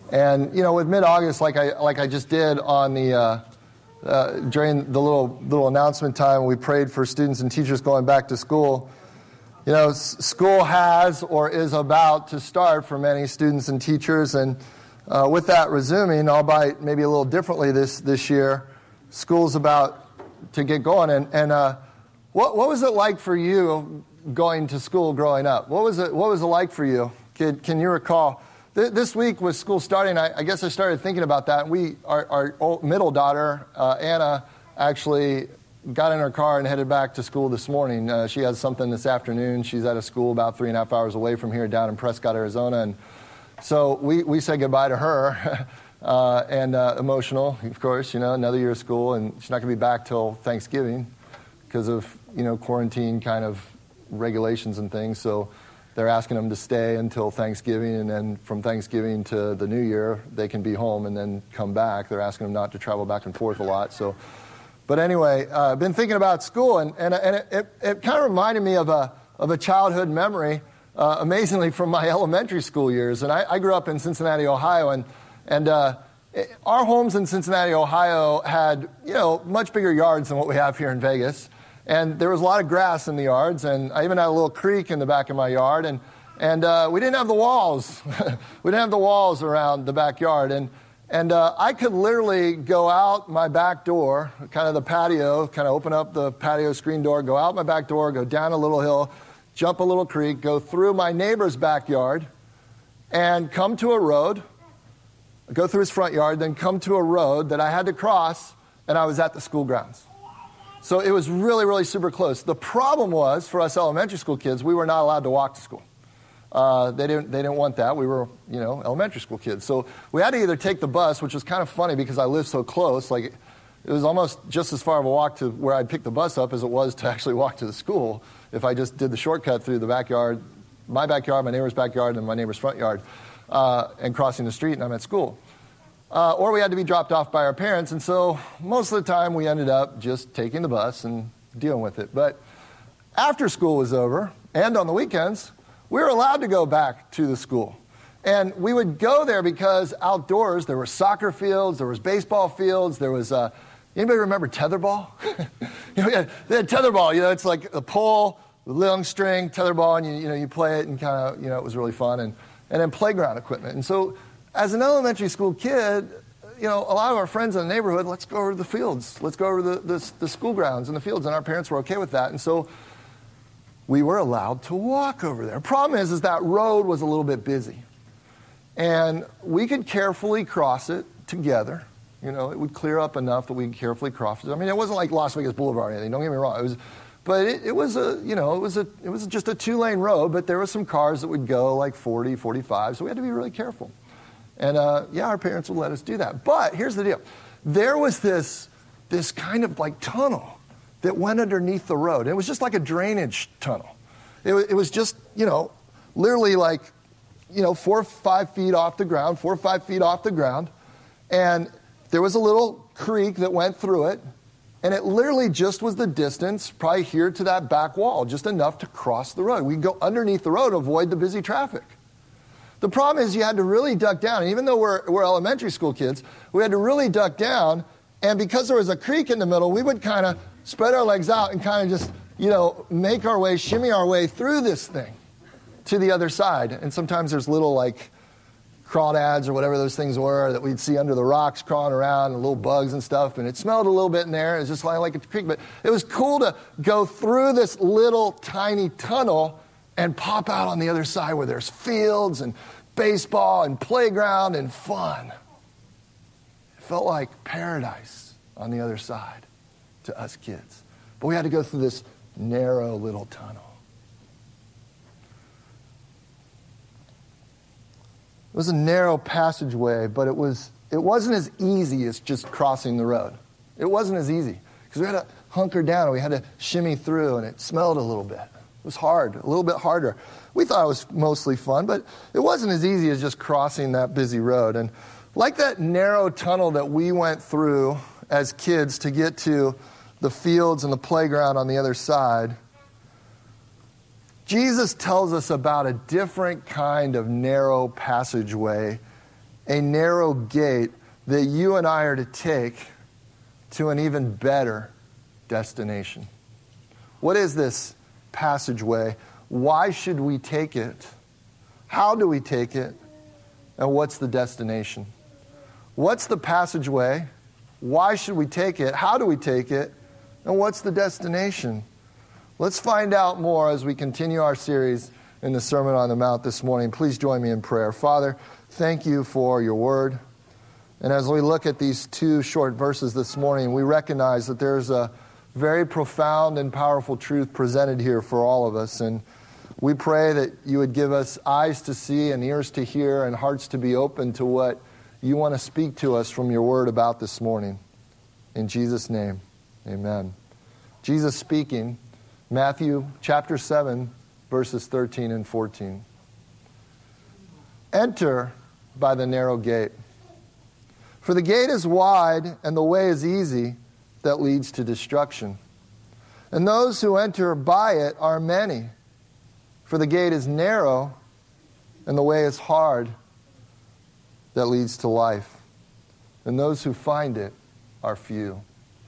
And, with mid-August, like I just did on the during the little announcement time, we prayed for students and teachers going back to school. School has or is about to start for many students and teachers, and with that resuming, albeit maybe a little differently this year, school's about to get going. And what was it like for you going to school growing up? What was it like for you? Can you recall? This week with school starting, I guess I started thinking about that. Our middle daughter, Anna, actually got in her car and headed back to school this morning. She has something this afternoon. She's at a school about 3.5 hours away from here down in Prescott, Arizona. And so we said goodbye to her and emotional, of course, another year of school. And she's not going to be back till Thanksgiving because of, quarantine kind of regulations and things. So they're asking them to stay until Thanksgiving, and then from Thanksgiving to the New Year, they can be home and then come back. They're asking them not to travel back and forth a lot. But anyway, I've been thinking about school, and it kind of reminded me of a childhood memory, amazingly, from my elementary school years. And I grew up in Cincinnati, Ohio, and our homes in Cincinnati, Ohio had, much bigger yards than what we have here in Vegas. And there was a lot of grass in the yards, and I even had a little creek in the back of my yard, and we didn't have the walls. We didn't have the walls around the backyard, and I could literally go out my back door, kind of the patio, kind of open up the patio screen door, go out my back door, go down a little hill, jump a little creek, go through my neighbor's backyard, and come to a road, go through his front yard, then come to a road that I had to cross, and I was at the school grounds. So it was really, really super close. The problem was, for us elementary school kids, we were not allowed to walk to school. They didn't want that. We were, elementary school kids. So we had to either take the bus, which was kind of funny because I lived so close. Like, it was almost just as far of a walk to where I'd pick the bus up as it was to actually walk to the school if I just did the shortcut through the backyard, my neighbor's backyard, and my neighbor's front yard, and crossing the street, and I'm at school. Or we had to be dropped off by our parents, and so most of the time we ended up just taking the bus and dealing with it. But after school was over, and on the weekends, we were allowed to go back to the school. And we would go there because outdoors there were soccer fields, there was baseball fields, there was, anybody remember tetherball? They had tetherball, it's like a pole, long string, tetherball, and you play it and kind of, it was really fun. And then playground equipment. And so as an elementary school kid, a lot of our friends in the neighborhood, let's go over to the fields. Let's go over to the school grounds and the fields. And our parents were okay with that. And so we were allowed to walk over there. The problem is that road was a little bit busy. And we could carefully cross it together. It would clear up enough that we could carefully cross it. I mean, it wasn't like Las Vegas Boulevard or anything. Don't get me wrong. But it was just a 2-lane road, but there were some cars that would go like 40, 45. So we had to be really careful. And, our parents would let us do that. But here's the deal. There was this kind of like tunnel that went underneath the road. It was just like a drainage tunnel. It was just, literally like, 4 or 5 feet off the ground, And there was a little creek that went through it. And it literally just was the distance, probably here to that back wall, just enough to cross the road. We'd go underneath the road to avoid the busy traffic. The problem is you had to really duck down. And even though we're elementary school kids, we had to really duck down. And because there was a creek in the middle, we would kind of spread our legs out and kind of just, make our way, shimmy our way through this thing to the other side. And sometimes there's little like crawdads or whatever those things were that we'd see under the rocks crawling around and little bugs and stuff. And it smelled a little bit in there. It was just like a creek. But it was cool to go through this little tiny tunnel and pop out on the other side where there's fields and baseball and playground and fun. It felt like paradise on the other side to us kids. But we had to go through this narrow little tunnel. It was a narrow passageway, but it wasn't as easy as just crossing the road. It wasn't as easy because we had to hunker down and we had to shimmy through, and it smelled a little bit. It was hard, a little bit harder. We thought it was mostly fun, but it wasn't as easy as just crossing that busy road. And like that narrow tunnel that we went through as kids to get to the fields and the playground on the other side, Jesus tells us about a different kind of narrow passageway a narrow gate that you and I are to take to an even better destination. What is this passageway? Why should we take it? How do we take it? And what's the destination? What's the passageway? Why should we take it? How do we take it? And what's the destination? Let's find out more as we continue our series in the Sermon on the Mount this morning. Please join me in prayer. Father, thank you for your word. And as we look at these two short verses this morning, we recognize that there's a very profound and powerful truth presented here for all of us. And we pray that you would give us eyes to see and ears to hear and hearts to be open to what you want to speak to us from your word about this morning. In Jesus' name, amen. Jesus speaking, Matthew chapter 7, verses 13 and 14. Enter by the narrow gate. For the gate is wide and the way is easy that leads to destruction. And those who enter by it are many. For the gate is narrow and the way is hard that leads to life. And those who find it are few.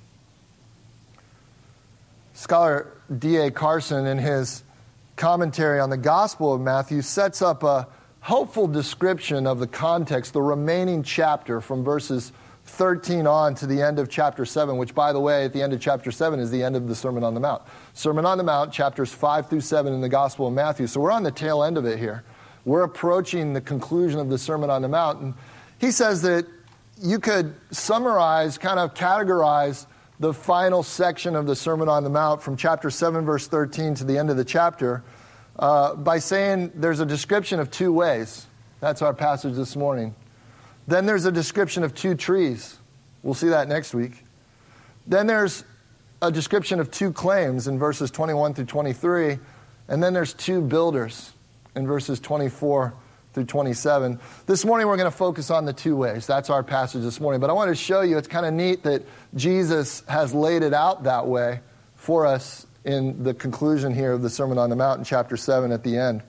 Scholar D.A. Carson, in his commentary on the Gospel of Matthew, sets up a helpful description of the context, the remaining chapter from verses 13 on to the end of chapter 7, which, by the way, at the end of chapter 7 is the end of the Sermon on the Mount. Sermon on the Mount, chapters 5 through 7 in the Gospel of Matthew. So we're on the tail end of it here. We're approaching the conclusion of the Sermon on the Mount. And he says that you could summarize, kind of categorize the final section of the Sermon on the Mount from chapter 7, verse 13 to the end of the chapter by saying there's a description of two ways. That's our passage this morning. Then there's a description of two trees. We'll see that next week. Then there's a description of two claims in verses 21 through 23. And then there's two builders in verses 24 through 27. This morning we're going to focus on the two ways. That's our passage this morning. But I want to show you, it's kind of neat that Jesus has laid it out that way for us in the conclusion here of the Sermon on the Mount in chapter 7 at the end.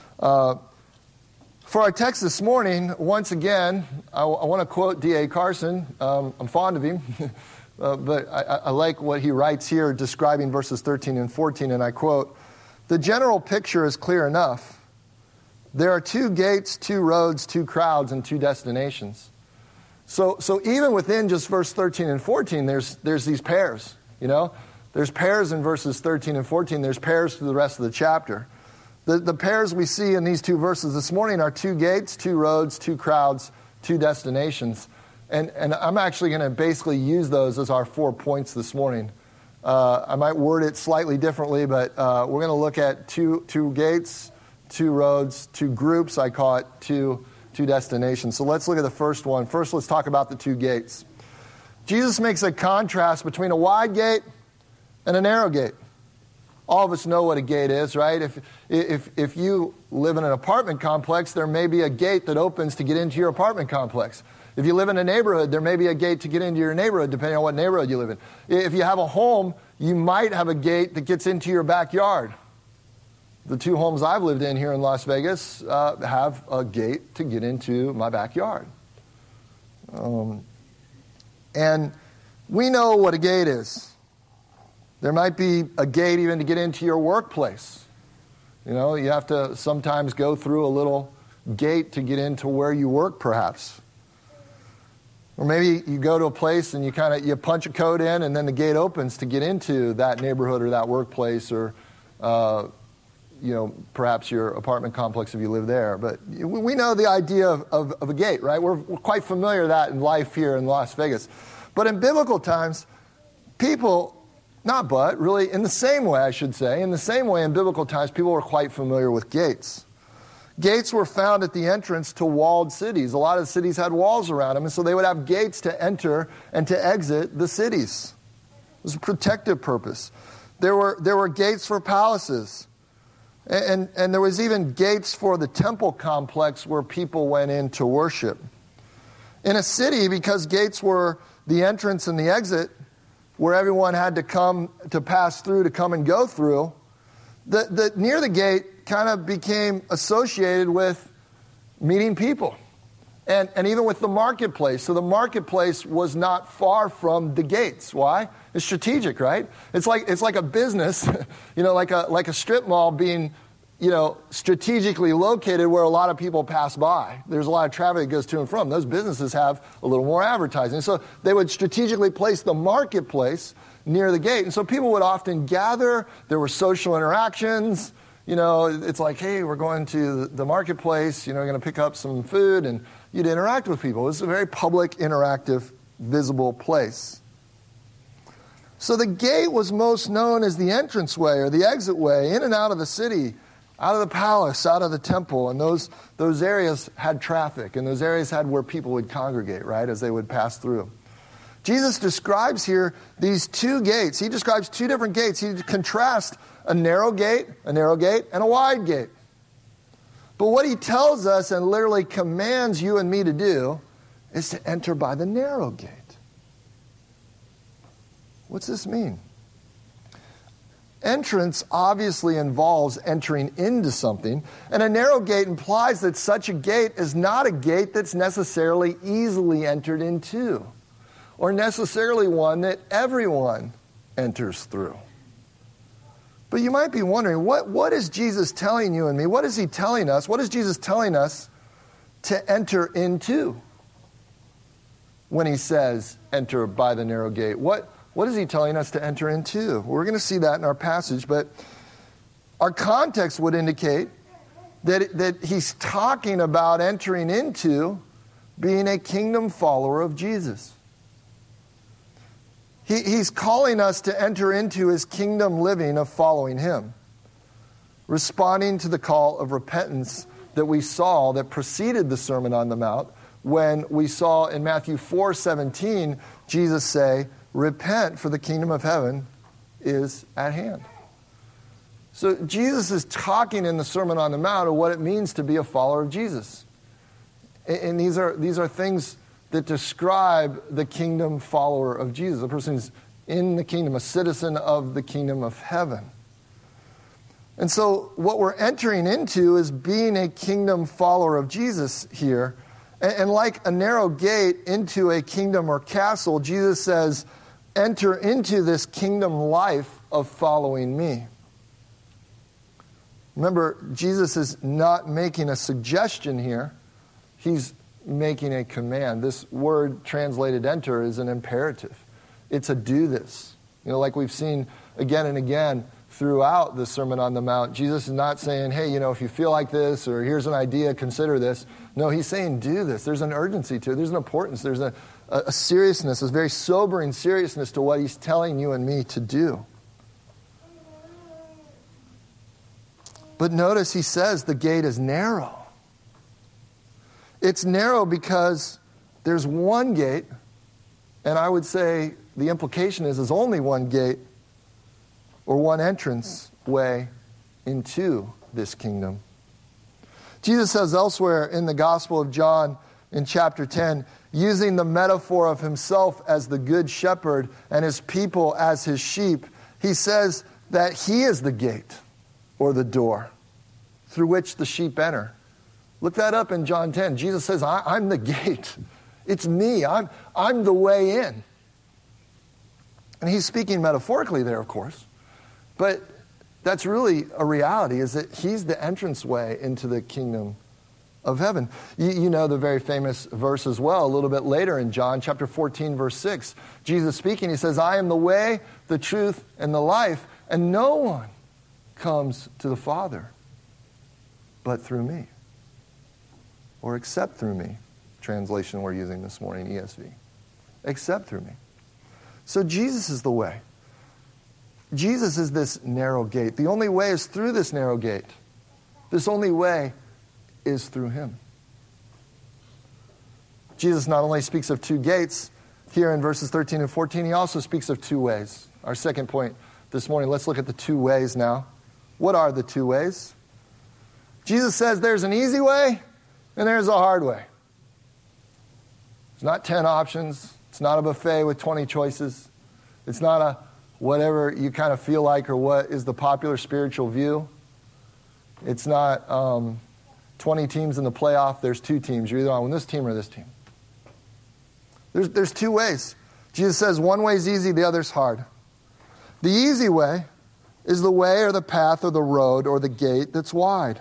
For our text this morning, once again, I want to quote D.A. Carson. I'm fond of him, but I like what he writes here describing verses 13 and 14, and I quote, "The general picture is clear enough. There are two gates, two roads, two crowds, and two destinations." So even within just verse 13 and 14, there's these pairs, you know? There's pairs in verses 13 and 14. There's pairs through the rest of the chapter. The pairs we see in these two verses this morning are two gates, two roads, two crowds, two destinations. And I'm actually going to basically use those as our 4 points this morning. I might word it slightly differently, but we're going to look at two gates, two roads, two groups, I call it, two destinations. So let's look at the first one. First, let's talk about the two gates. Jesus makes a contrast between a wide gate and a narrow gate. All of us know what a gate is, right? If you live in an apartment complex, there may be a gate that opens to get into your apartment complex. If you live in a neighborhood, there may be a gate to get into your neighborhood, depending on what neighborhood you live in. If you have a home, you might have a gate that gets into your backyard. The two homes I've lived in here in Las Vegas have a gate to get into my backyard. And we know what a gate is. There might be a gate even to get into your workplace. You know, you have to sometimes go through a little gate to get into where you work, perhaps. Or maybe you go to a place and you punch a code in and then the gate opens to get into that neighborhood or that workplace or, perhaps your apartment complex if you live there. But we know the idea of a gate, right? We're quite familiar with that in life here in Las Vegas. But in biblical times, people... really, in the same way, I should say, in biblical times, people were quite familiar with gates. Gates were found at the entrance to walled cities. A lot of cities had walls around them, and so they would have gates to enter and to exit the cities. It was a protective purpose. There were gates for palaces, and there was even gates for the temple complex where people went in to worship. In a city, because gates were the entrance and the exit, where everyone had to pass through, to come and go through, the near the gate kind of became associated with meeting people And even with the marketplace. So the marketplace was not far from the gates. Why? It's strategic, right? It's like a business, like a strip mall being, strategically located where a lot of people pass by. There's a lot of traffic that goes to and from. Those businesses have a little more advertising. So they would strategically place the marketplace near the gate. And so people would often gather. There were social interactions. It's like, hey, we're going to the marketplace. We're going to pick up some food, and you'd interact with people. It was a very public, interactive, visible place. So the gate was most known as the entranceway or the exit way in and out of the city, out of the palace, out of the temple. And those areas had traffic, and those areas had where people would congregate, right, as they would pass through. Jesus describes here these two gates. He describes two different gates. He contrasts a narrow gate, and a wide gate. But what he tells us and literally commands you and me to do is to enter by the narrow gate. What's this mean? Entrance obviously involves entering into something, and a narrow gate implies that such a gate is not a gate that's necessarily easily entered into, or necessarily one that everyone enters through. But you might be wondering, what is Jesus telling you and me? What is he telling us? What is Jesus telling us to enter into when he says, enter by the narrow gate? What is he telling us to enter into? We're going to see that in our passage, but our context would indicate that he's talking about entering into being a kingdom follower of Jesus. He's calling us to enter into his kingdom living of following him, responding to the call of repentance that we saw that preceded the Sermon on the Mount, when we saw in Matthew 4:17 Jesus say, repent, for the kingdom of heaven is at hand. So Jesus is talking in the Sermon on the Mount of what it means to be a follower of Jesus. And these are things that describe the kingdom follower of Jesus. A person who's in the kingdom, a citizen of the kingdom of heaven. And so what we're entering into is being a kingdom follower of Jesus here. And like a narrow gate into a kingdom or castle, Jesus says, enter into this kingdom life of following me. Remember, Jesus is not making a suggestion here. He's making a command. This word translated enter is an imperative. It's a do this. Like we've seen again and again throughout the Sermon on the Mount, Jesus is not saying, hey, if you feel like this, or here's an idea, consider this. No, he's saying do this. There's an urgency to it. There's an importance. There's a seriousness, a very sobering seriousness to what he's telling you and me to do. But notice he says the gate is narrow. It's narrow because there's one gate, and I would say the implication is there's only one gate or one entrance way into this kingdom. Jesus says elsewhere in the Gospel of John in chapter 10, using the metaphor of himself as the good shepherd and his people as his sheep, he says that he is the gate or the door through which the sheep enter. Look that up in John 10. Jesus says, I'm the gate. It's me. I'm the way in. And he's speaking metaphorically there, of course. But that's really a reality, is that he's the entranceway into the kingdom of heaven. You know the very famous verse as well, a little bit later in John chapter 14, verse 6. Jesus speaking, he says, I am the way, the truth, and the life, and no one comes to the Father but through me. Or except through me, translation we're using this morning, ESV. Except through me. So Jesus is the way. Jesus is this narrow gate. The only way is through this narrow gate. This only way is through him. Jesus not only speaks of two gates here in verses 13 and 14, he also speaks of two ways. Our second point this morning, let's look at the two ways now. What are the two ways? Jesus says there's an easy way and there's a hard way. It's not 10 options. It's not a buffet with 20 choices. It's not a whatever you kind of feel like or what is the popular spiritual view. It's not, 20 teams in the playoff, there's 2 teams. You're either on this team or this team. There's 2 ways. Jesus says one way is easy, the other's hard. The easy way is the way or the path or the road or the gate that's wide.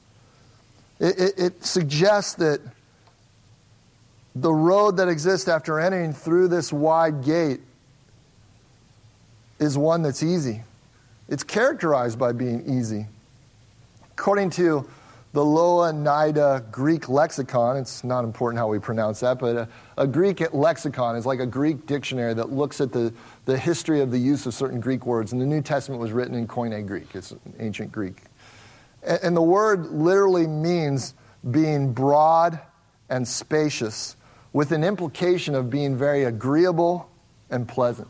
It suggests that the road that exists after entering through this wide gate is one that's easy. It's characterized by being easy. According to the Ioannida Greek lexicon, it's not important how we pronounce that, but a Greek lexicon is like a Greek dictionary that looks at the history of the use of certain Greek words. And the New Testament was written in Koine Greek. It's ancient Greek. And the word literally means being broad and spacious, with an implication of being very agreeable and pleasant.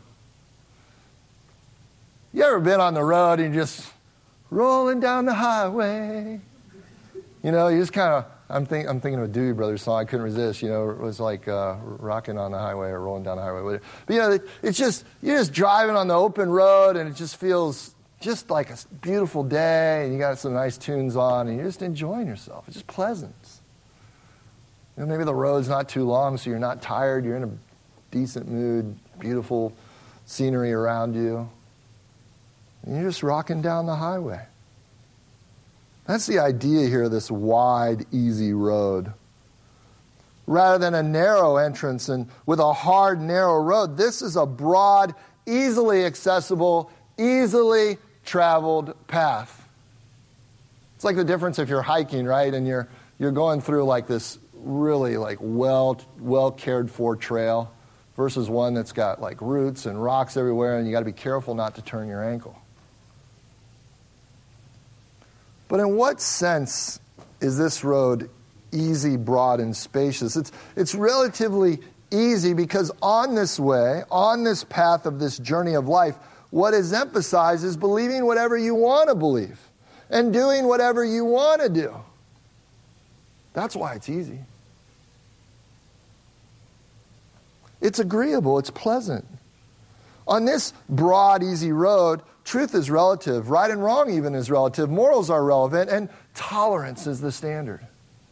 You ever been on the road and you're just rolling down the highway? You know, you just kind of, I'm thinking of a Doobie Brothers song, I couldn't resist. You know, it was like rocking on the highway or rolling down the highway. But, you know, it's just, you're just driving on the open road and it just feels just like a beautiful day and you got some nice tunes on and you're just enjoying yourself. It's just pleasant. You know, maybe the road's not too long so you're not tired, you're in a decent mood, beautiful scenery around you. And you're just rocking down the highway. That's the idea here, this wide, easy road. Rather than a narrow entrance and with a hard, narrow road, this is a broad, easily accessible, easily traveled path. It's like the difference if you're hiking, right? And you're going through like this really like well cared for trail versus one that's got like roots and rocks everywhere and you got to be careful not to turn your ankle. But in what sense is this road easy, broad, and spacious? It's relatively easy because on this way, on this path of this journey of life, what is emphasized is believing whatever you want to believe and doing whatever you want to do. That's why it's easy. It's agreeable, it's pleasant. On this broad, easy road, truth is relative. Right and wrong even is relative. Morals are relevant. And tolerance is the standard.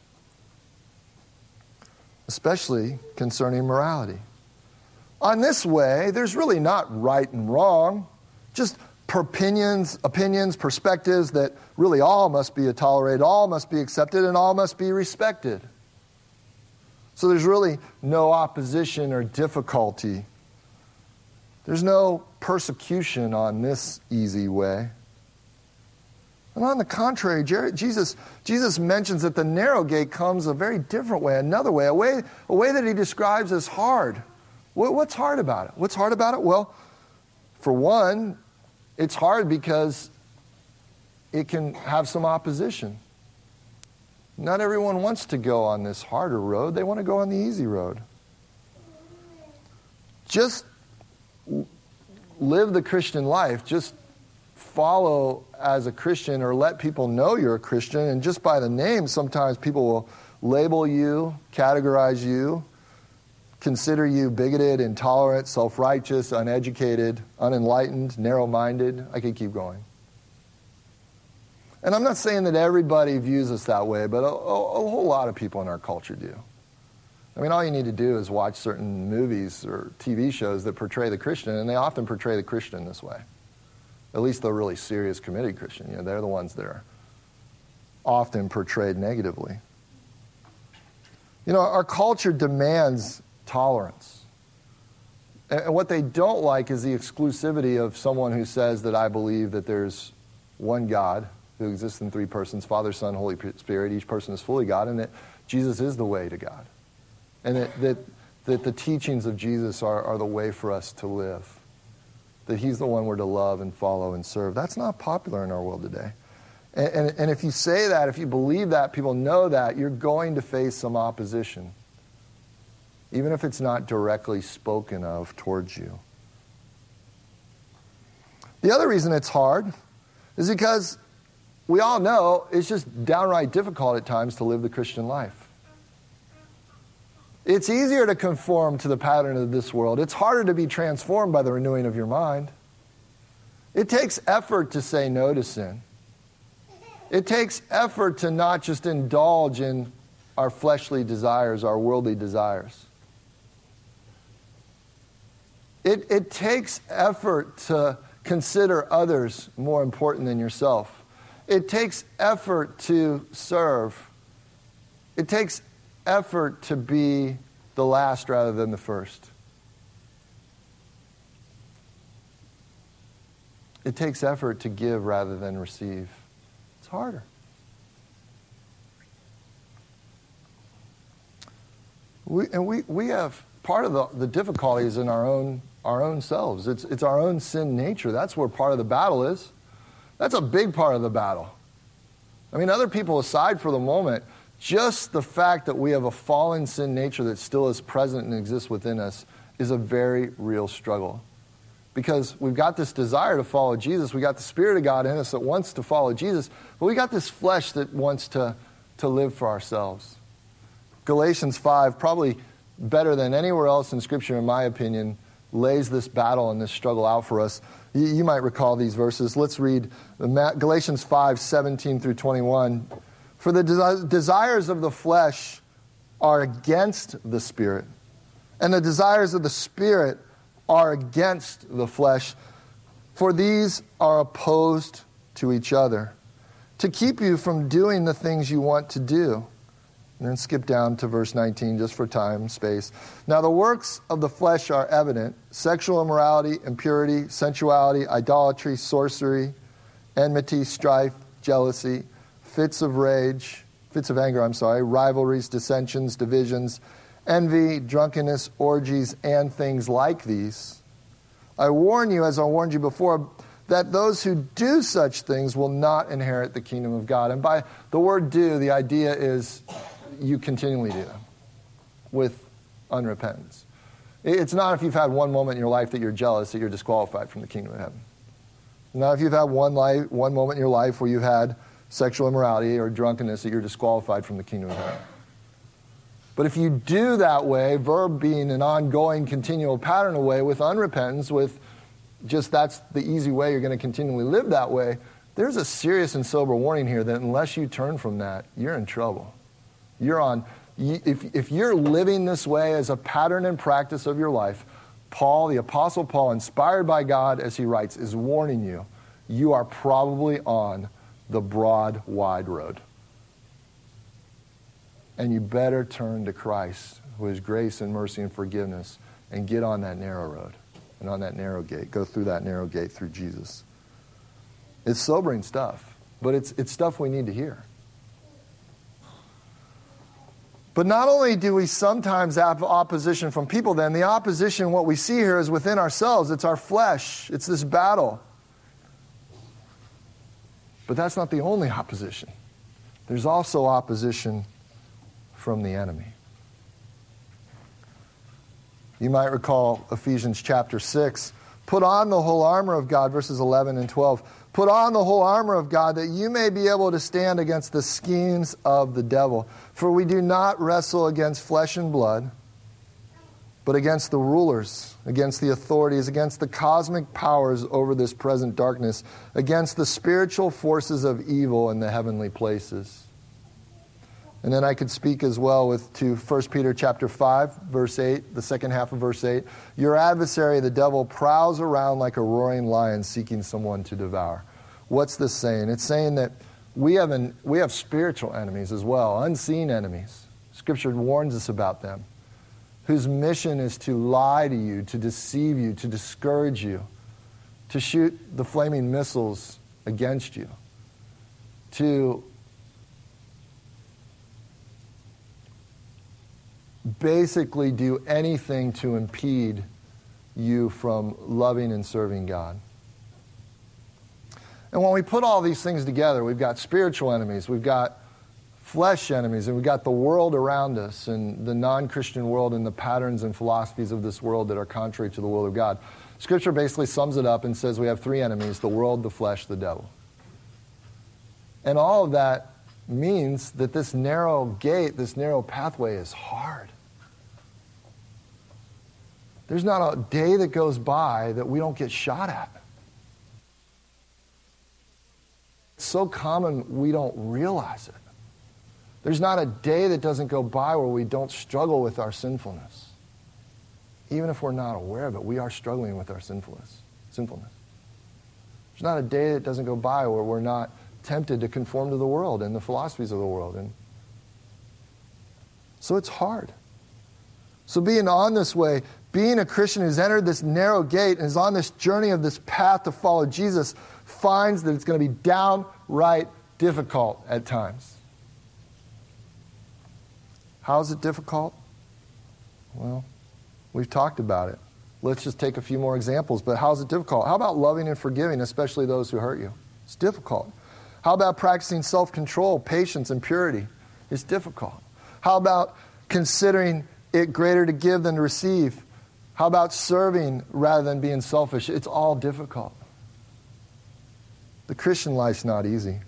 Especially concerning morality. On this way, there's really not right and wrong. Just opinions, perspectives that really all must be tolerated, all must be accepted, and all must be respected. So there's really no opposition or difficulty. There's no persecution on this easy way. And on the contrary, Jesus mentions that the narrow gate comes a very different way, another way, a way that he describes as hard. What's hard about it? What's hard about it? Well, for one, it's hard because it can have some opposition. Not everyone wants to go on this harder road. They want to go on the easy road. Just live the Christian life. Just follow as a Christian or let people know you're a Christian. And just by the name, sometimes people will label you, categorize you, consider you bigoted, intolerant, self-righteous, uneducated, unenlightened, narrow-minded. I could keep going. And I'm not saying that everybody views us that way, but a whole lot of people in our culture do. I mean, all you need to do is watch certain movies or TV shows that portray the Christian, and they often portray the Christian this way. At least the really serious, committed Christian. You know, they're the ones that are often portrayed negatively. You know, our culture demands tolerance. And what they don't like is the exclusivity of someone who says that I believe that there's one God who exists in 3 persons, Father, Son, Holy Spirit. Each person is fully God, and that Jesus is the way to God. And that the teachings of Jesus are the way for us to live. That he's the one we're to love and follow and serve. That's not popular in our world today. And if you say that, if you believe that, people know that, you're going to face some opposition. Even if it's not directly spoken of towards you. The other reason it's hard is because we all know it's just downright difficult at times to live the Christian life. It's easier to conform to the pattern of this world. It's harder to be transformed by the renewing of your mind. It takes effort to say no to sin. It takes effort to not just indulge in our fleshly desires, our worldly desires. It takes effort to consider others more important than yourself. It takes effort to serve. It takes effort to be the last rather than the first. It takes effort to give rather than receive. It's harder. We have part of the difficulties in our own selves. It's our own sin nature. That's where part of the battle is. That's a big part of the battle. I mean, other people aside for the moment, just the fact that we have a fallen sin nature that still is present and exists within us is a very real struggle. Because we've got this desire to follow Jesus. We got the Spirit of God in us that wants to follow Jesus. But we got this flesh that wants to live for ourselves. Galatians 5, probably better than anywhere else in Scripture, in my opinion, lays this battle and this struggle out for us. You might recall these verses. Let's read Galatians 5, 17 through 21. For the desires of the flesh are against the Spirit, and the desires of the Spirit are against the flesh, for these are opposed to each other, to keep you from doing the things you want to do. And then skip down to verse 19 just for time and space. Now the works of the flesh are evident: sexual immorality, impurity, sensuality, idolatry, sorcery, enmity, strife, jealousy, fits of anger, rivalries, dissensions, divisions, envy, drunkenness, orgies, and things like these. I warn you, as I warned you before, that those who do such things will not inherit the kingdom of God. And by the word do, the idea is you continually do them with unrepentance. It's not if you've had one moment in your life that you're jealous that you're disqualified from the kingdom of heaven. Not if you've had one moment in your life where you've had sexual immorality or drunkenness that you're disqualified from the kingdom of heaven. But if you do that way, verb being an ongoing, continual pattern away with unrepentance, with just that's the easy way you're going to continually live that way, there's a serious and sober warning here that unless you turn from that, you're in trouble. If you're living this way as a pattern and practice of your life, Paul, the Apostle Paul, inspired by God as he writes, is warning you, you are probably on the broad, wide road. And you better turn to Christ, who is grace and mercy and forgiveness, and get on that narrow road and on that narrow gate. Go through that narrow gate through Jesus. It's sobering stuff, but it's stuff we need to hear. But not only do we sometimes have opposition from people, then the opposition, what we see here, is within ourselves. It's our flesh. It's this battle. But that's not the only opposition. There's also opposition from the enemy. You might recall Ephesians chapter 6. Put on the whole armor of God, verses 11 and 12. Put on the whole armor of God that you may be able to stand against the schemes of the devil. For we do not wrestle against flesh and blood, but against the rulers, against the authorities, against the cosmic powers over this present darkness, against the spiritual forces of evil in the heavenly places. And then I could speak as well to 1 Peter chapter 5, verse 8, the second half of verse 8. Your adversary, the devil, prowls around like a roaring lion seeking someone to devour. What's this saying? It's saying that we have spiritual enemies as well, unseen enemies. Scripture warns us about them, whose mission is to lie to you, to deceive you, to discourage you, to shoot the flaming missiles against you, to basically do anything to impede you from loving and serving God. And when we put all these things together, we've got spiritual enemies, we've got flesh enemies, and we've got the world around us and the non-Christian world and the patterns and philosophies of this world that are contrary to the will of God. Scripture basically sums it up and says we have three enemies: the world, the flesh, the devil. And all of that means that this narrow gate, this narrow pathway is hard. There's not a day that goes by that we don't get shot at. It's so common we don't realize it. There's not a day that doesn't go by where we don't struggle with our sinfulness. Even if we're not aware of it, we are struggling with our sinfulness. There's not a day that doesn't go by where we're not tempted to conform to the world and the philosophies of the world. And so it's hard. So being on this way, being a Christian who's entered this narrow gate and is on this journey of this path to follow Jesus, finds that it's going to be downright difficult at times. How is it difficult? Well, we've talked about it. Let's just take a few more examples. But how is it difficult? How about loving and forgiving, especially those who hurt you? It's difficult. How about practicing self-control, patience, and purity? It's difficult. How about considering it greater to give than to receive? How about serving rather than being selfish? It's all difficult. The Christian life's not easy.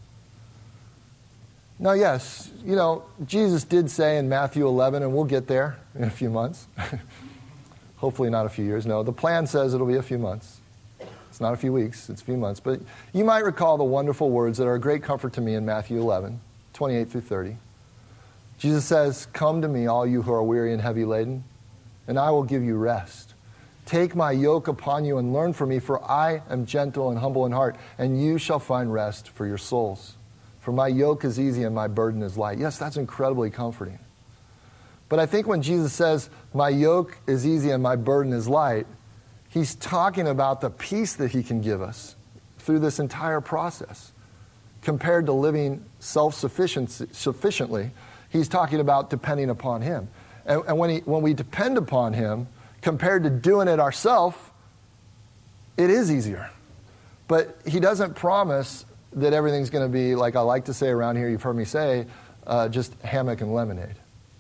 Now, yes, Jesus did say in Matthew 11, and we'll get there in a few months. Hopefully not a few years. No, the plan says it'll be a few months. It's not a few weeks, it's a few months. But you might recall the wonderful words that are a great comfort to me in Matthew 11, 28 through 30. Jesus says, "Come to me, all you who are weary and heavy laden, and I will give you rest. Take my yoke upon you and learn from me, for I am gentle and humble in heart, and you shall find rest for your souls. For my yoke is easy and my burden is light." Yes, that's incredibly comforting. But I think when Jesus says, "My yoke is easy and my burden is light," he's talking about the peace that he can give us through this entire process. Compared to living self-sufficiently, he's talking about depending upon him. And when we depend upon him, compared to doing it ourselves, it is easier. But he doesn't promise that everything's going to be, like I like to say around here, you've heard me say, just hammock and lemonade.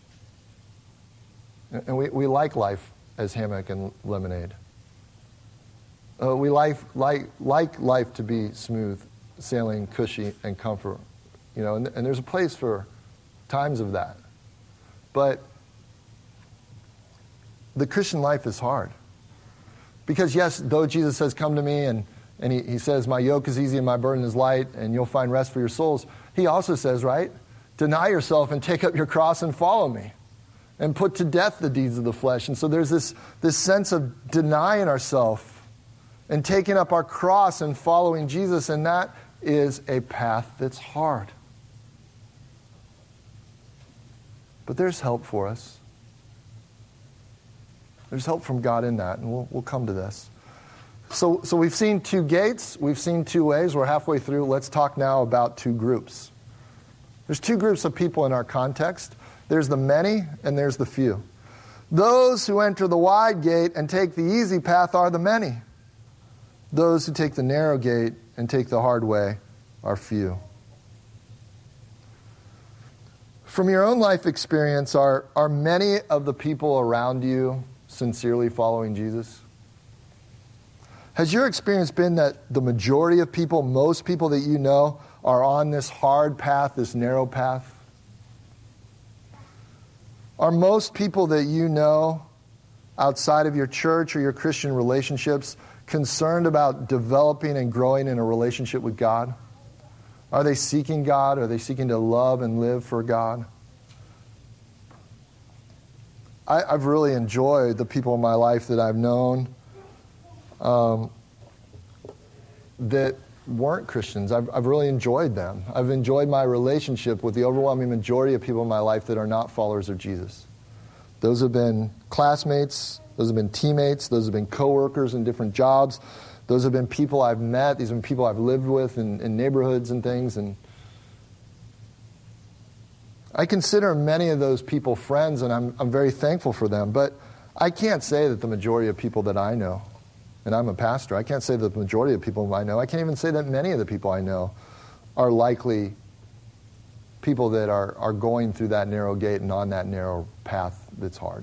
And we like life as hammock and lemonade. We like life to be smooth, sailing, cushy, and comfort. And there's a place for times of that. But the Christian life is hard. Because yes, though Jesus says, "Come to me," and he says, "My yoke is easy and my burden is light, and you'll find rest for your souls," he also says, right, "Deny yourself and take up your cross and follow me, and put to death the deeds of the flesh." And so there's this sense of denying ourselves and taking up our cross and following Jesus, and that is a path that's hard. But there's help for us. There's help from God in that, and we'll come to this. So we've seen two gates. We've seen two ways. We're halfway through. Let's talk now about two groups. There's two groups of people in our context. There's the many and there's the few. Those who enter the wide gate and take the easy path are the many. Those who take the narrow gate and take the hard way are few. From your own life experience, are many of the people around you sincerely following Jesus? Has your experience been that the majority of people, most people that you know, are on this hard path, this narrow path? Are most people that you know outside of your church or your Christian relationships concerned about developing and growing in a relationship with God? Are they seeking God? Are they seeking to love and live for God? I've really enjoyed the people in my life that I've known that weren't Christians. I've really enjoyed them. I've enjoyed my relationship with the overwhelming majority of people in my life that are not followers of Jesus. Those have been classmates, those have been teammates, those have been coworkers in different jobs, those have been people I've met, these have been people I've lived with in neighborhoods and things. And I consider many of those people friends, and I'm very thankful for them. But I can't say that the majority of people that I know, and I'm a pastor, I can't say that the majority of people I know, I can't even say that many of the people I know are likely people that are going through that narrow gate and on that narrow path that's hard.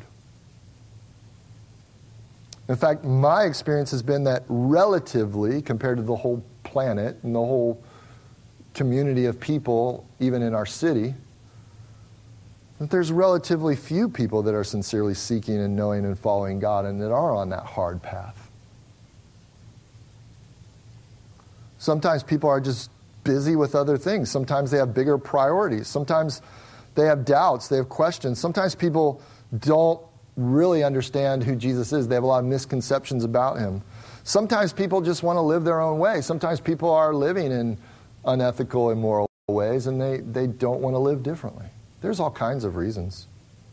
In fact, my experience has been that relatively, compared to the whole planet and the whole community of people, even in our city, that there's relatively few people that are sincerely seeking and knowing and following God and that are on that hard path. Sometimes people are just busy with other things. Sometimes they have bigger priorities. Sometimes they have doubts. They have questions. Sometimes people don't really understand who Jesus is. They have a lot of misconceptions about him. Sometimes people just want to live their own way. Sometimes people are living in unethical, immoral ways, and they don't want to live differently. There's all kinds of reasons.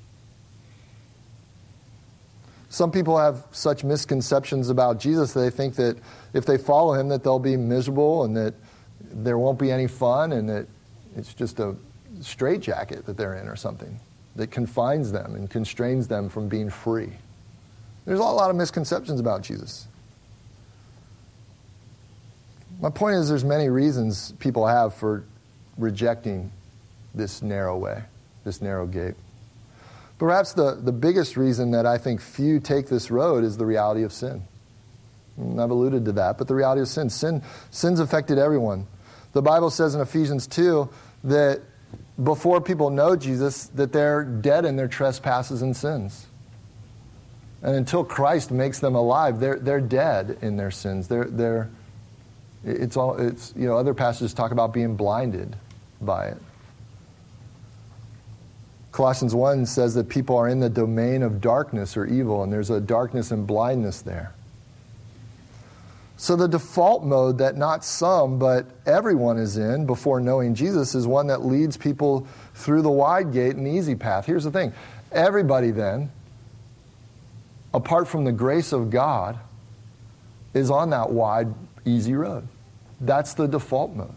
Some people have such misconceptions about Jesus that they think that if they follow him that they'll be miserable and that there won't be any fun and that it's just a straitjacket that they're in or something that confines them and constrains them from being free. There's a lot of misconceptions about Jesus. My point is there's many reasons people have for rejecting this narrow way, this narrow gate. Perhaps the biggest reason that I think few take this road is the reality of sin. And I've alluded to that, but the reality of sin. Sin's affected everyone. The Bible says in Ephesians 2 that before people know Jesus, that they're dead in their trespasses and sins. And until Christ makes them alive, they're dead in their sins. Other passages talk about being blinded by it. Colossians 1 says that people are in the domain of darkness or evil, and there's a darkness and blindness there. So the default mode that not some, but everyone is in before knowing Jesus is one that leads people through the wide gate and the easy path. Here's the thing. Everybody then, apart from the grace of God, is on that wide, easy road. That's the default mode.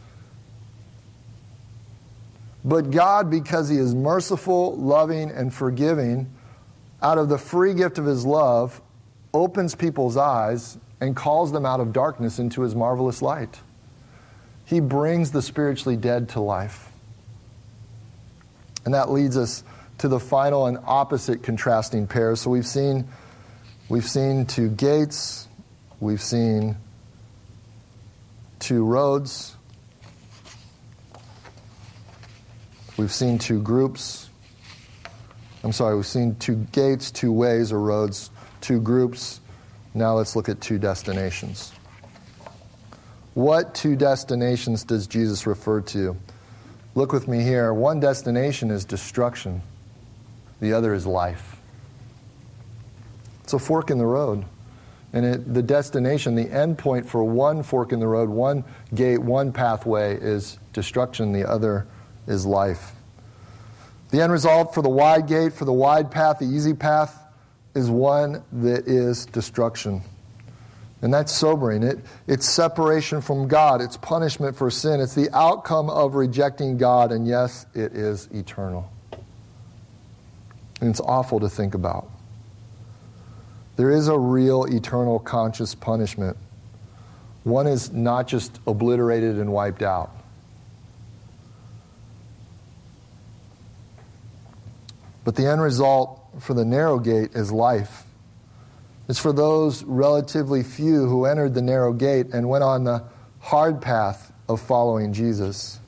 But God, because he is merciful, loving, and forgiving, out of the free gift of his love, opens people's eyes and calls them out of darkness into his marvelous light. He brings the spiritually dead to life. And that leads us to the final and opposite contrasting pair. So we've seen two gates, we've seen two roads, we've seen two groups. We've seen two gates, two ways or roads, two groups. Now let's look at two destinations. What two destinations does Jesus refer to? Look with me here. One destination is destruction. The other is life. It's a fork in the road. And the destination, the end point for one fork in the road, one gate, one pathway is destruction. The other is life. The end result for the wide gate, for the wide path, the easy path, is one that is destruction. And that's sobering. It's separation from God. It's punishment for sin. It's the outcome of rejecting God. And yes, it is eternal. And it's awful to think about. There is a real eternal conscious punishment. One is not just obliterated and wiped out. But the end result for the narrow gate is life. It's for those relatively few who entered the narrow gate and went on the hard path of following Jesus.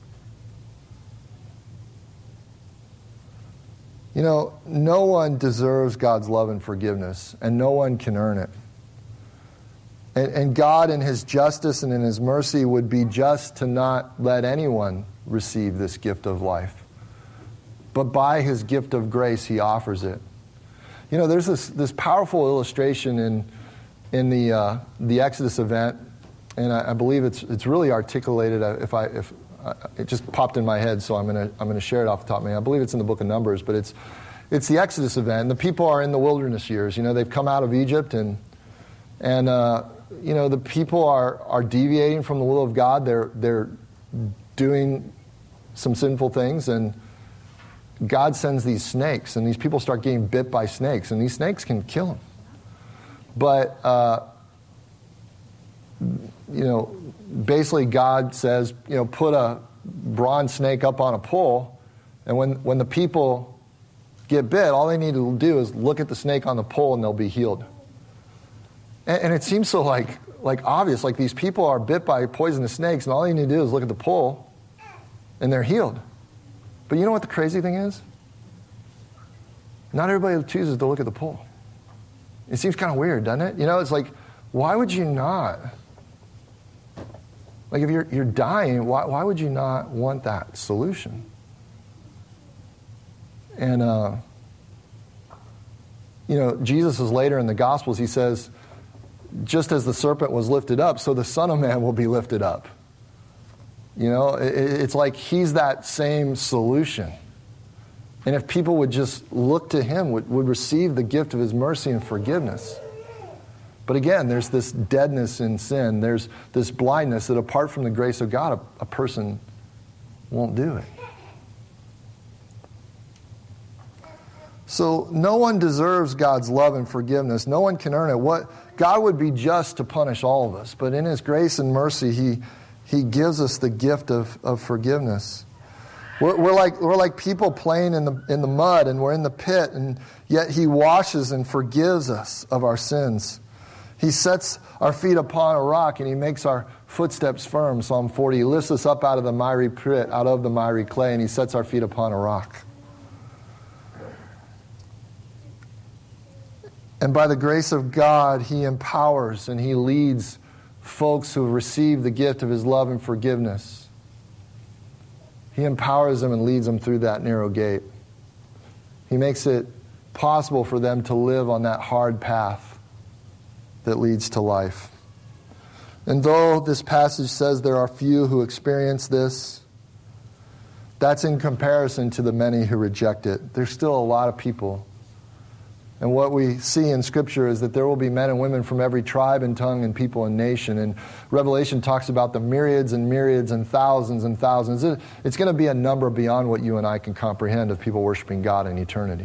You know, no one deserves God's love and forgiveness, and no one can earn it. And God in his justice and in his mercy would be just to not let anyone receive this gift of life. But by his gift of grace, he offers it. You know, there's this powerful illustration in the Exodus event, and I believe it's really articulated. It just popped in my head, so I'm gonna share it off the top of my head. I believe it's in the book of Numbers, but it's the Exodus event. And the people are in the wilderness years. You know, they've come out of Egypt, and you know, the people are deviating from the will of God. They're doing some sinful things, and God sends these snakes, and these people start getting bit by snakes, and these snakes can kill them. But, you know, basically God says, you know, put a bronze snake up on a pole, and when the people get bit, all they need to do is look at the snake on the pole, and they'll be healed. And it seems so like obvious, like these people are bit by poisonous snakes, and all they need to do is look at the pole, and they're healed. But you know what the crazy thing is? Not everybody chooses to look at the pole. It seems kind of weird, doesn't it? You know, it's like, why would you not? Like if you're dying, why would you not want that solution? And, Jesus is later in the Gospels, he says, just as the serpent was lifted up, so the Son of Man will be lifted up. It's like he's that same solution. And if people would just look to him, would receive the gift of his mercy and forgiveness. But again, there's this deadness in sin. There's this blindness that apart from the grace of God, a person won't do it. So no one deserves God's love and forgiveness. No one can earn it. God would be just to punish all of us. But in his grace and mercy, he gives us the gift of forgiveness. We're like people playing in the mud, and we're in the pit, and yet he washes and forgives us of our sins. He sets our feet upon a rock, and he makes our footsteps firm. Psalm 40, he lifts us up out of the miry pit, out of the miry clay, and he sets our feet upon a rock. And by the grace of God, he empowers and he leads folks who have received the gift of his love and forgiveness. He empowers them and leads them through that narrow gate. He makes it possible for them to live on that hard path that leads to life. And though this passage says there are few who experience this, that's in comparison to the many who reject it. There's still a lot of people. And what we see in Scripture is that there will be men and women from every tribe and tongue and people and nation. And Revelation talks about the myriads and myriads and thousands and thousands. It's going to be a number beyond what you and I can comprehend of people worshiping God in eternity.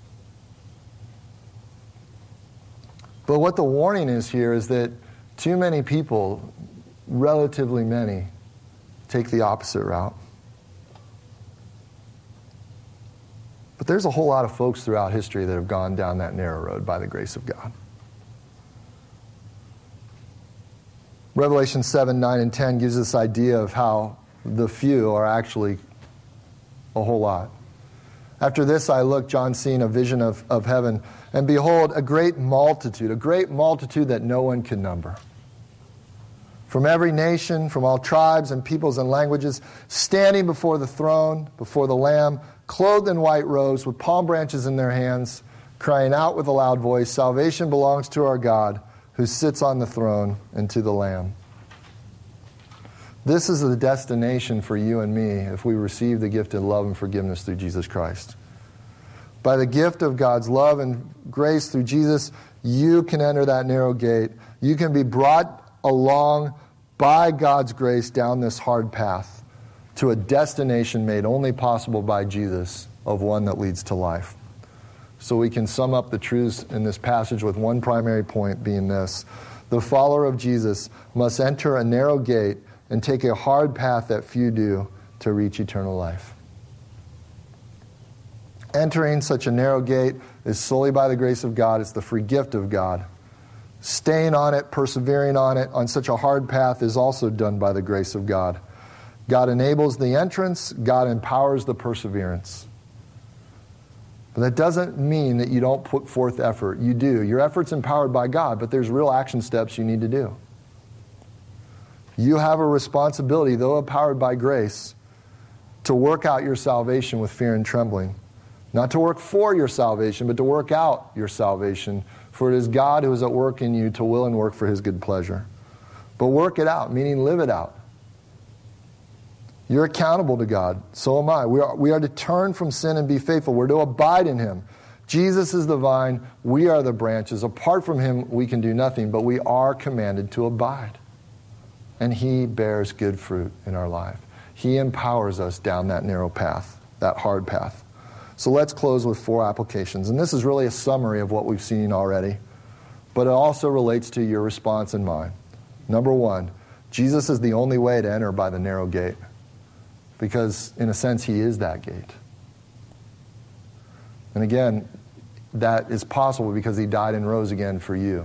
But what the warning is here is that too many people, relatively many, take the opposite route. But there's a whole lot of folks throughout history that have gone down that narrow road by the grace of God. Revelation 7, 9, and 10 gives this idea of how the few are actually a whole lot. After this I looked, John seeing a vision of heaven, and behold, a great multitude that no one can number. From every nation, from all tribes and peoples and languages, standing before the throne, before the Lamb, clothed in white robes, with palm branches in their hands, crying out with a loud voice, "Salvation belongs to our God, who sits on the throne, and to the Lamb." This is the destination for you and me if we receive the gift of love and forgiveness through Jesus Christ. By the gift of God's love and grace through Jesus, you can enter that narrow gate. You can be brought along by God's grace down this hard path to a destination made only possible by Jesus, of one that leads to life. So we can sum up the truths in this passage with one primary point being this: the follower of Jesus must enter a narrow gate and take a hard path that few do to reach eternal life. Entering such a narrow gate is solely by the grace of God. It's the free gift of God. Staying on it, persevering on it, on such a hard path is also done by the grace of God. God enables the entrance. God empowers the perseverance. But that doesn't mean that you don't put forth effort. You do. Your effort's empowered by God, but there's real action steps you need to do. You have a responsibility, though empowered by grace, to work out your salvation with fear and trembling. Not to work for your salvation, but to work out your salvation. For it is God who is at work in you to will and work for his good pleasure. But work it out, meaning live it out. You're accountable to God. So am I. We are to turn from sin and be faithful. We're to abide in him. Jesus is the vine. We are the branches. Apart from him, we can do nothing, but we are commanded to abide. And he bears good fruit in our life. He empowers us down that narrow path, that hard path. So let's close with 4 applications. And this is really a summary of what we've seen already, but it also relates to your response and mine. Number 1, Jesus is the only way to enter by the narrow gate. Because, in a sense, he is that gate. And again, that is possible because he died and rose again for you.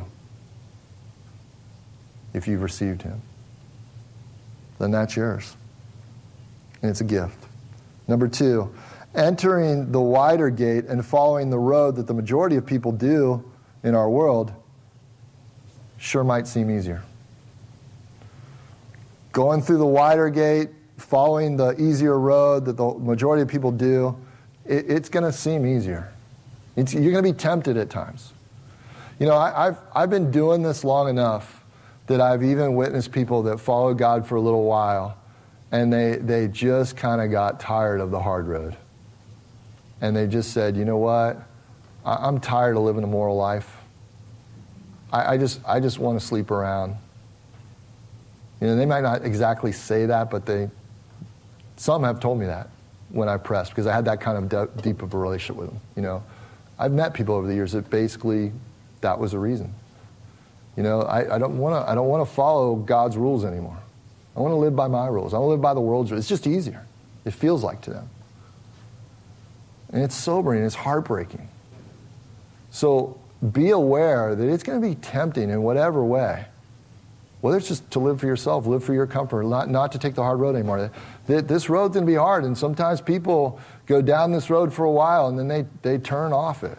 If you've received him, then that's yours. And it's a gift. Number 2, entering the wider gate and following the road that the majority of people do in our world sure might seem easier. going through the wider gate, following the easier road that the majority of people do, it's going to seem easier. You're going to be tempted at times. You know, I've been doing this long enough that I've even witnessed people that followed God for a little while, and they just kind of got tired of the hard road. And they just said, you know what? I'm tired of living a moral life. I just want to sleep around. You know, they might not exactly say that, but some have told me that when I pressed, because I had that kind of deep of a relationship with them. You know, I've met people over the years that basically that was the reason. You know, I don't want to follow God's rules anymore. I want to live by my rules. I want to live by the world's rules. It's just easier. It feels like to them. And it's sobering. It's heartbreaking. So be aware that it's going to be tempting in whatever way. Whether it's just to live for yourself, live for your comfort, not to take the hard road anymore. This road's going to be hard, and sometimes people go down this road for a while, and then they turn off it.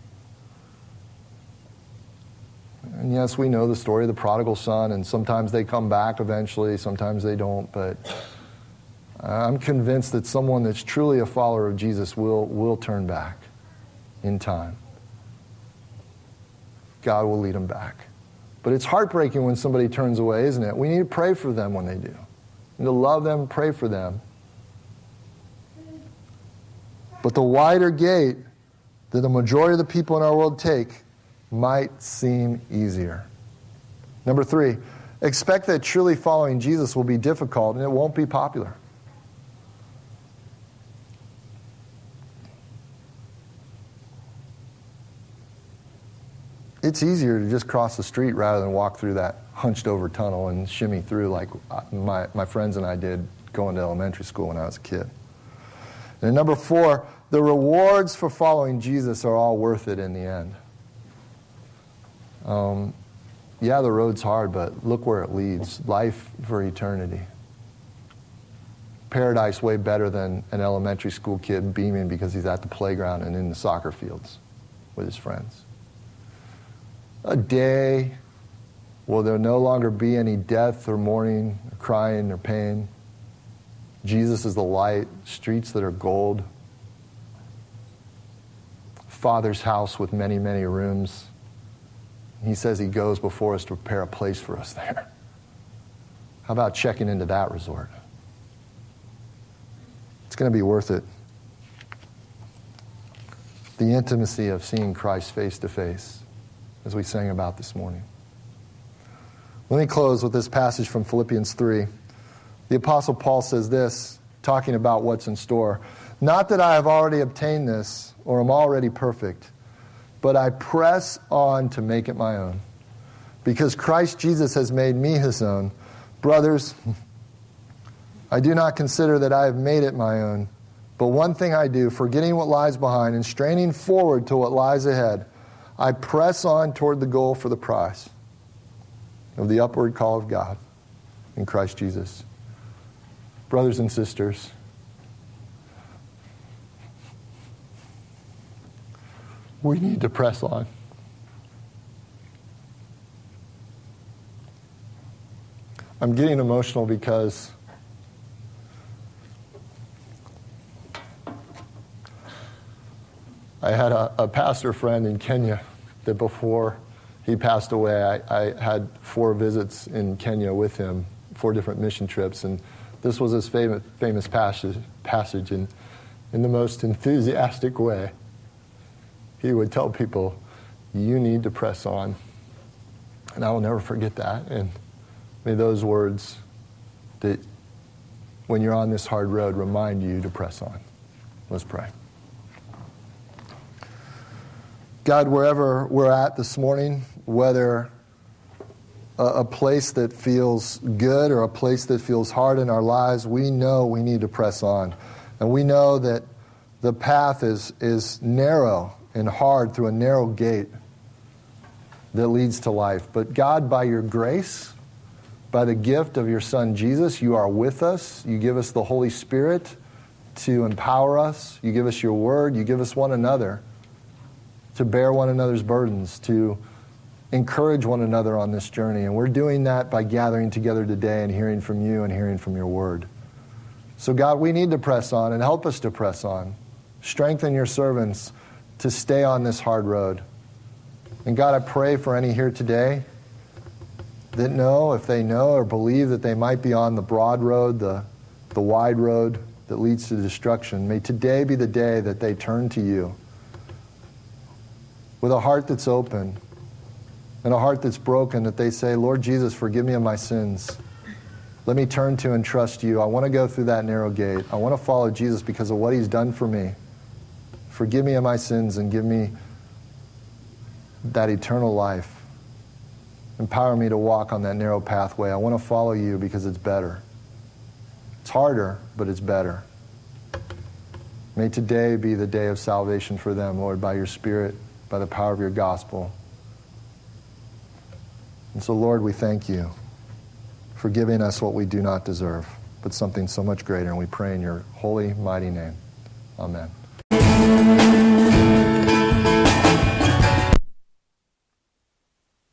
And yes, we know the story of the prodigal son, and sometimes they come back eventually, sometimes they don't, but I'm convinced that someone that's truly a follower of Jesus will turn back in time. God will lead them back. But it's heartbreaking when somebody turns away, isn't it? We need to pray for them when they do. We need to love them, pray for them. But the wider gate that the majority of the people in our world take might seem easier. Number 3, expect that truly following Jesus will be difficult and it won't be popular. It's easier to just cross the street rather than walk through that hunched over tunnel and shimmy through like my friends and I did going to elementary school when I was a kid. And number 4, the rewards for following Jesus are all worth it in the end. Yeah, the road's hard, but look where it leads. Life for eternity. Paradise way better than an elementary school kid beaming because he's at the playground and in the soccer fields with his friends. A day where there'll no longer be any death or mourning or crying or pain. Jesus is the light, streets that are gold. Father's house with many, many rooms. He says he goes before us to prepare a place for us there. How about checking into that resort? It's going to be worth it. The intimacy of seeing Christ face to face, as we sang about this morning. Let me close with this passage from Philippians 3. The Apostle Paul says this, talking about what's in store. Not that I have already obtained this or am already perfect, but I press on to make it my own, because Christ Jesus has made me his own. Brothers, I do not consider that I have made it my own, but one thing I do, forgetting what lies behind and straining forward to what lies ahead, I press on toward the goal for the prize of the upward call of God in Christ Jesus. Brothers and sisters, we need to press on. I'm getting emotional because I had a pastor friend in Kenya that before he passed away, I had 4 visits in Kenya with him, 4 different mission trips, and this was his famous passage, and in the most enthusiastic way, he would tell people, you need to press on. And I will never forget that. And may those words that when you're on this hard road remind you to press on. Let's pray. God, wherever we're at this morning, whether a place that feels good or a place that feels hard in our lives, we know we need to press on. And we know that the path is narrow and hard through a narrow gate that leads to life. But God, by your grace, by the gift of your Son Jesus, you are with us. You give us the Holy Spirit to empower us. You give us your word. You give us one another to bear one another's burdens, to encourage one another on this journey. And we're doing that by gathering together today and hearing from you and hearing from your word. So God, we need to press on, and help us to press on. Strengthen your servants to stay on this hard road. And God, I pray for any here today that know, if they know or believe that they might be on the broad road, the wide road that leads to destruction. May today be the day that they turn to you with a heart that's open and a heart that's broken, that they say, Lord Jesus, forgive me of my sins. Let me turn to and trust you. I want to go through that narrow gate. I want to follow Jesus because of what he's done for me. Forgive me of my sins and give me that eternal life. Empower me to walk on that narrow pathway. I want to follow you because it's better. It's harder, but it's better. May today be the day of salvation for them, Lord, by your Spirit, by the power of your gospel. And so, Lord, we thank you for giving us what we do not deserve, but something so much greater. And we pray in your holy, mighty name. Amen.